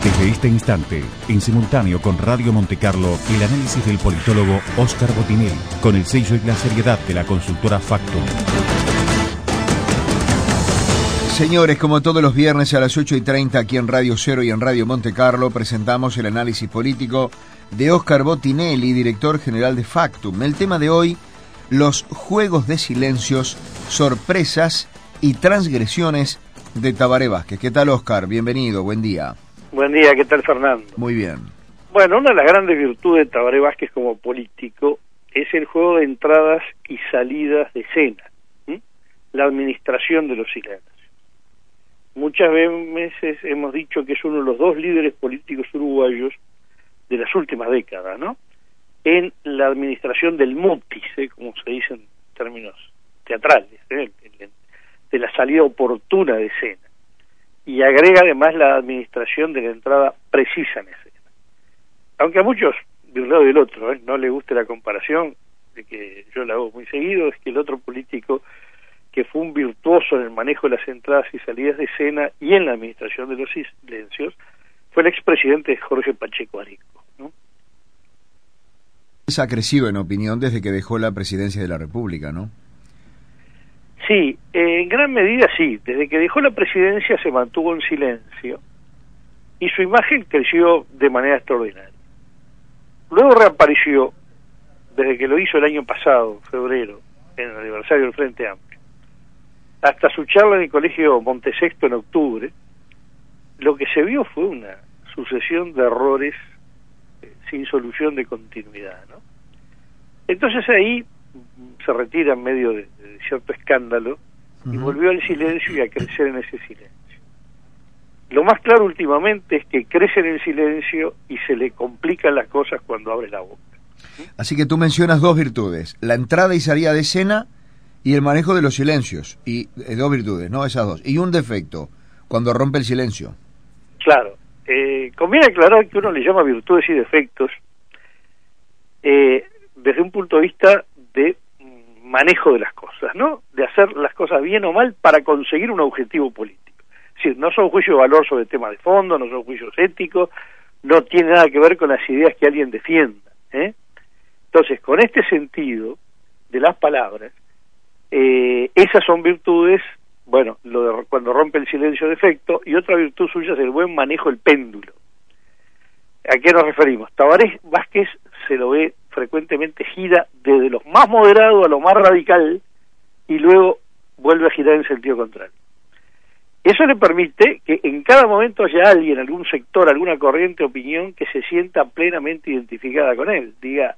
Desde este instante, en simultáneo con Radio Montecarlo, el análisis del politólogo Óscar Botinelli, con el sello y la seriedad de la consultora Factum. Señores, como todos los viernes a las 8:30 aquí en Radio Cero y en Radio Montecarlo, presentamos el análisis político de Óscar Botinelli, director general de Factum. El tema de hoy, los juegos de silencios, sorpresas y transgresiones de Tabaré Vázquez. ¿Qué tal, Óscar? Bienvenido, buen día. Buen día, ¿qué tal, Fernando? Muy bien. Bueno, una de las grandes virtudes de Tabaré Vázquez como político es el juego de entradas y salidas de escena, la administración de los silencios. Muchas veces hemos dicho que es uno de los dos líderes políticos uruguayos de las últimas décadas, ¿no? En la administración del mutis, como se dice en términos teatrales, de la salida oportuna de escena. Y agrega además la administración de la entrada precisa en escena. Aunque a muchos, de un lado y del otro, no les guste la comparación, de que yo la hago muy seguido, es que el otro político que fue un virtuoso en el manejo de las entradas y salidas de escena y en la administración de los silencios fue el expresidente Jorge Pacheco Areco, ¿no? Ha crecido en opinión desde que dejó la presidencia de la República, ¿no? Sí, en gran medida sí. Desde que dejó la presidencia se mantuvo en silencio y su imagen creció de manera extraordinaria. Luego reapareció, desde que lo hizo el año pasado, febrero, en el aniversario del Frente Amplio, hasta su charla en el Colegio Montesexto en octubre. Lo que se vio fue una sucesión de errores sin solución de continuidad, ¿no? Entonces ahí se retira en medio de cierto escándalo y volvió al silencio y a crecer en ese silencio. Lo más claro últimamente es que crece en el silencio y se le complican las cosas cuando abre la boca. Así que tú mencionas dos virtudes, la entrada y salida de escena y el manejo de los silencios, y dos virtudes, ¿no? Esas dos. Y un defecto, cuando rompe el silencio. Claro, conviene aclarar que uno le llama virtudes y defectos desde un punto de vista de manejo de las cosas, ¿no? De hacer las cosas bien o mal para conseguir un objetivo político. Es decir, no son juicios de valor sobre temas de fondo, no son juicios éticos, no tiene nada que ver con las ideas que alguien defienda, Entonces, con este sentido de las palabras, esas son virtudes, bueno, lo de cuando rompe el silencio defecto, y otra virtud suya es el buen manejo del péndulo. ¿A qué nos referimos? Tabaré Vázquez se lo ve frecuentemente gira desde lo más moderado a lo más radical y luego vuelve a girar en sentido contrario. Eso le permite que en cada momento haya alguien, algún sector, alguna corriente de opinión que se sienta plenamente identificada con él. Diga,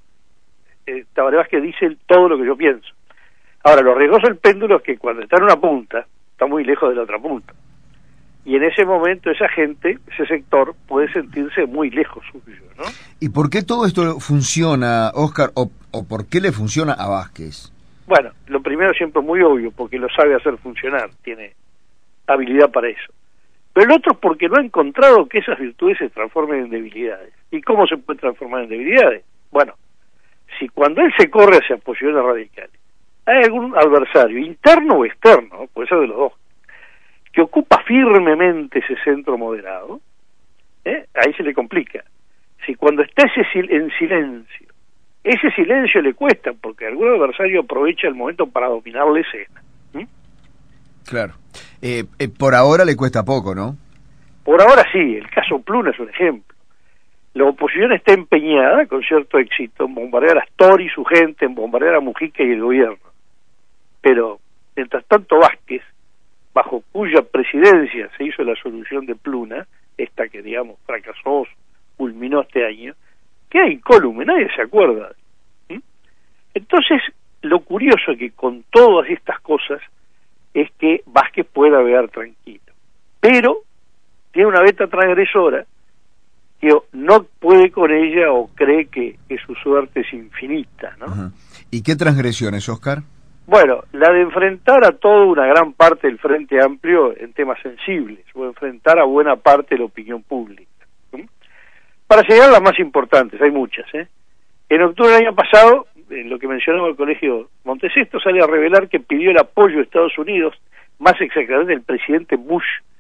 Tabaré Vázquez dice todo lo que yo pienso. Ahora, lo riesgoso del péndulo es que cuando está en una punta, está muy lejos de la otra punta. Y en ese momento esa gente, ese sector, puede sentirse muy lejos suyo, ¿no? ¿Y por qué todo esto funciona, Óscar, o por qué le funciona a Vázquez? Bueno, lo primero siempre muy obvio, porque lo sabe hacer funcionar, tiene habilidad para eso. Pero el otro es porque no ha encontrado que esas virtudes se transformen en debilidades. ¿Y cómo se puede transformar en debilidades? Bueno, si cuando él se corre hacia posiciones radicales, hay algún adversario, interno o externo, puede ser de los dos, que ocupa firmemente ese centro moderado, ahí se le complica. Si cuando está en silencio, ese silencio le cuesta, porque algún adversario aprovecha el momento para dominar la escena. Claro. Por ahora le cuesta poco, ¿no? Por ahora sí, el caso Pluna es un ejemplo. La oposición está empeñada, con cierto éxito, en bombardear a Astori y su gente, en bombardear a Mujica y el gobierno. Pero, mientras tanto, Vázquez, bajo cuya presidencia se hizo la solución de Pluna, esta que, digamos, fracasó, culminó este año, queda incólume, nadie se acuerda. Entonces, lo curioso es que con todas estas cosas es que Vázquez puede navegar tranquilo, pero tiene una beta transgresora que no puede con ella o cree que su suerte es infinita, ¿no? Ajá. ¿Y qué transgresiones, Óscar? Bueno, la de enfrentar a toda una gran parte del Frente Amplio en temas sensibles, o enfrentar a buena parte de la opinión pública. Para llegar a las más importantes, hay muchas, En octubre del año pasado, en lo que mencionaba el Colegio Montesexto, sale a revelar que pidió el apoyo de Estados Unidos, más exactamente el presidente Bush,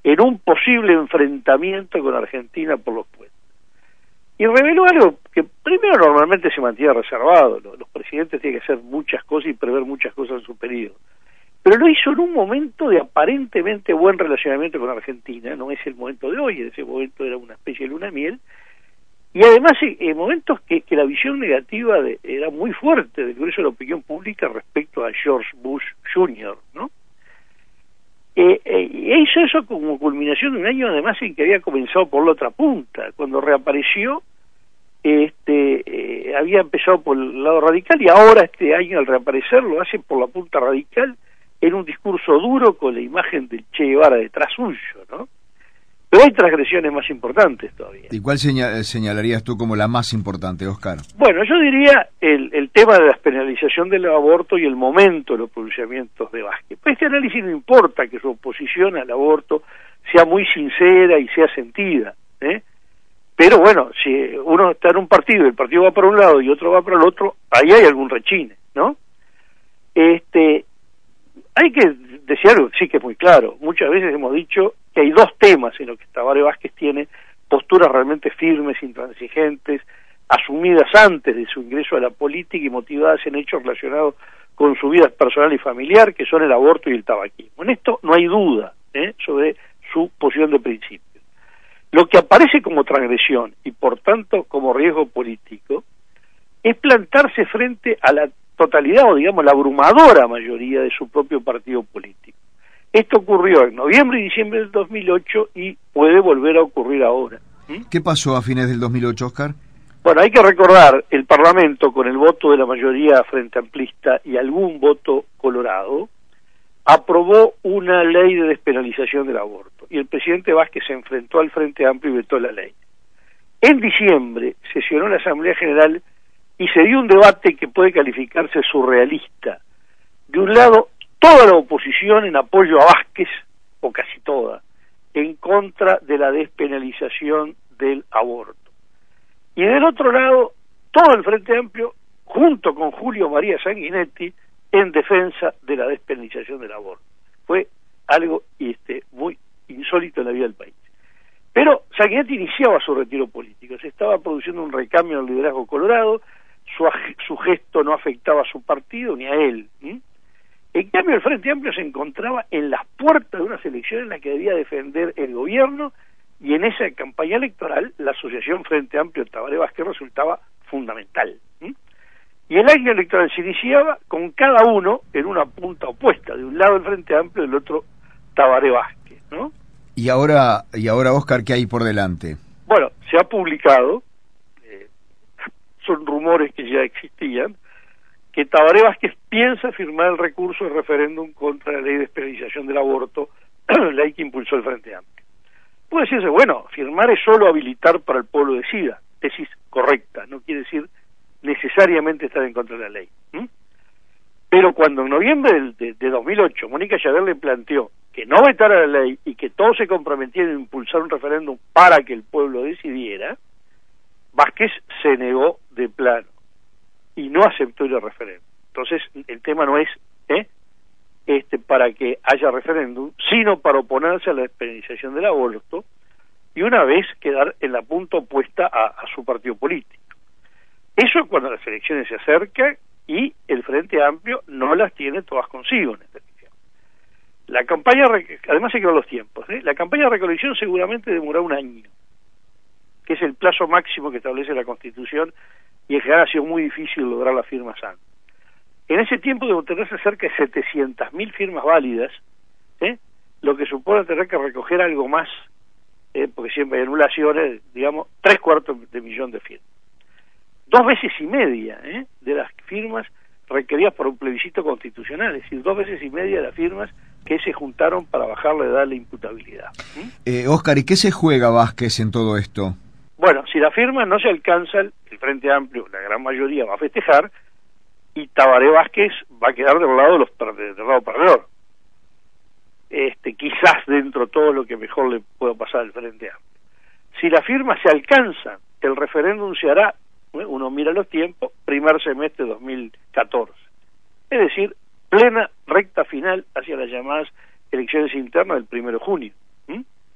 en un posible enfrentamiento con Argentina por los puentes. Y reveló algo que primero normalmente se mantiene reservado, los presidentes tienen que hacer muchas cosas y prever muchas cosas en su periodo, pero lo hizo en un momento de aparentemente buen relacionamiento con Argentina, no es el momento de hoy, en ese momento era una especie de luna de miel, y además en momentos que la visión negativa era muy fuerte del grueso de la opinión pública respecto a George Bush Jr., ¿no? Hizo eso como culminación de un año además en que había comenzado por la otra punta, cuando reapareció había empezado por el lado radical y ahora este año al reaparecer lo hace por la punta radical en un discurso duro con la imagen del Che Guevara detrás suyo, ¿no? Pero hay transgresiones más importantes todavía. ¿Y cuál señalarías tú como la más importante, Oscar? Bueno, yo diría el tema de la despenalización del aborto y el momento de los pronunciamientos de Vázquez. Pues este análisis no importa que su oposición al aborto sea muy sincera y sea sentida, pero bueno, si uno está en un partido y el partido va para un lado y otro va para el otro, ahí hay algún rechine, ¿no? Hay que decir algo que sí que es muy claro. Muchas veces hemos dicho que hay dos temas en los que Tabaré Vázquez tiene posturas realmente firmes, intransigentes, asumidas antes de su ingreso a la política y motivadas en hechos relacionados con su vida personal y familiar, que son el aborto y el tabaquismo. En esto no hay duda sobre su posición de principio. Lo que aparece como transgresión y por tanto como riesgo político es plantarse frente a la totalidad o digamos la abrumadora mayoría de su propio partido político. Esto ocurrió en noviembre y diciembre del 2008 y puede volver a ocurrir ahora. ¿Qué pasó a fines del 2008, Oscar? Bueno, hay que recordar, el Parlamento, con el voto de la mayoría frente amplista y algún voto colorado, aprobó una ley de despenalización del aborto. Y el presidente Vázquez se enfrentó al Frente Amplio y vetó la ley. En diciembre sesionó la Asamblea General y se dio un debate que puede calificarse surrealista. De un lado, toda la oposición en apoyo a Vázquez, o casi toda, en contra de la despenalización del aborto. Y del otro lado, todo el Frente Amplio, junto con Julio María Sanguinetti, en defensa de la despenalización del aborto. Fue algo muy insólito en la vida del país. Pero Sanguinetti iniciaba su retiro político, se estaba produciendo un recambio en el liderazgo colorado, su gesto no afectaba a su partido ni a él. En cambio, el Frente Amplio se encontraba en las puertas de unas elecciones en las que debía defender el gobierno, y en esa campaña electoral la asociación Frente Amplio Tabaré Vázquez resultaba fundamental. Y el año electoral se iniciaba con cada uno en una punta opuesta, de un lado el Frente Amplio y del otro Tabaré Vázquez, ¿no? Y ahora, Oscar, ¿qué hay por delante? Bueno, se ha publicado, son rumores que ya existían, que Tabaré Vázquez piensa firmar el recurso de referéndum contra la ley de despenalización del aborto, ley que impulsó el Frente Amplio. Puede decirse, bueno, firmar es solo habilitar para el pueblo decida, tesis correcta, no quiere decir necesariamente estar en contra de la ley. Pero cuando en noviembre de 2008 Mónica Yaver le planteó que no vetara la ley y que todos se comprometieran a impulsar un referéndum para que el pueblo decidiera, Vázquez se negó de plano y no aceptó el referéndum. Entonces el tema no es para que haya referéndum, sino para oponerse a la despenalización del aborto y una vez quedar en la punta opuesta a su partido político. Eso es cuando las elecciones se acercan y el Frente Amplio no las tiene todas consigo en esta elección. La campaña, además hay que ver los tiempos, la campaña de recolección seguramente demorará un año, que es el plazo máximo que establece la Constitución, y en general ha sido muy difícil lograr las firmas antes. En ese tiempo debe obtenerse cerca de 700.000 firmas válidas, lo que supone tener que recoger algo más, porque siempre hay anulaciones, digamos, 750.000 de firmas. 2 veces y media de las firmas requeridas por un plebiscito constitucional, es decir, 2 veces y media de las firmas que se juntaron para bajar la edad de la imputabilidad. Oscar, ¿y qué se juega Vázquez en todo esto? Bueno, si la firma no se alcanza, el Frente Amplio, la gran mayoría, va a festejar, y Tabaré Vázquez va a quedar del lado del lado perdedor. Quizás dentro de todo lo que mejor le pueda pasar al Frente Amplio. Si la firma se alcanza, el referéndum se hará, uno mira los tiempos, primer semestre de 2014. Es decir, plena recta final hacia las llamadas elecciones internas del 1 de junio.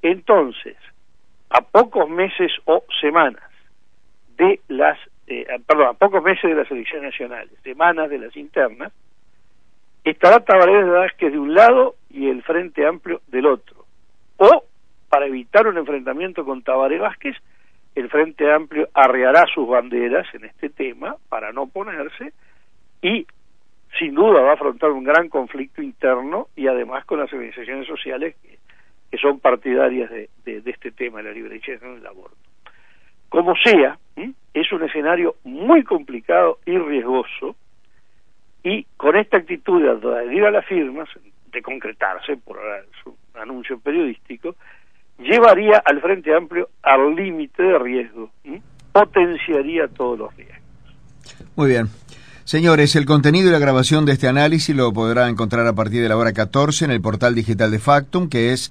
Entonces, a pocos meses o semanas de las, a pocos meses de las elecciones nacionales, semanas de las internas, estará Tabaré Vázquez de un lado y el Frente Amplio del otro. O, para evitar un enfrentamiento con Tabaré Vázquez, el Frente Amplio arreará sus banderas en este tema para no oponerse y sin duda va a afrontar un gran conflicto interno y además con las organizaciones sociales que son partidarias de este tema, de la liberalización del aborto. Como sea, es un escenario muy complicado y riesgoso, y con esta actitud de adherir a las firmas, de concretarse por su anuncio periodístico, llevaría al Frente Amplio al límite de riesgo, potenciaría todos los riesgos. Muy bien. Señores, el contenido y la grabación de este análisis lo podrá encontrar a partir de la hora 14 en el portal digital de Factum, que es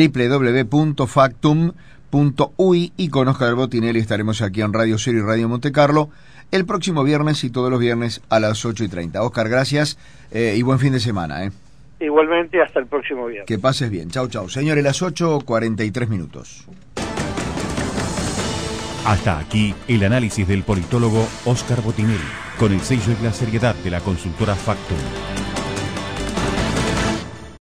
www.factum.uy, y con Óscar Botinelli estaremos aquí en Radio Cero y Radio Montecarlo el próximo viernes y todos los viernes a las 8:30. Óscar, gracias y buen fin de semana. Igualmente, hasta el próximo viernes. Que pases bien. Chau, chau. Señores, las 8:43. Hasta aquí el análisis del politólogo Óscar Botinelli, con el sello y la seriedad de la consultora Factum.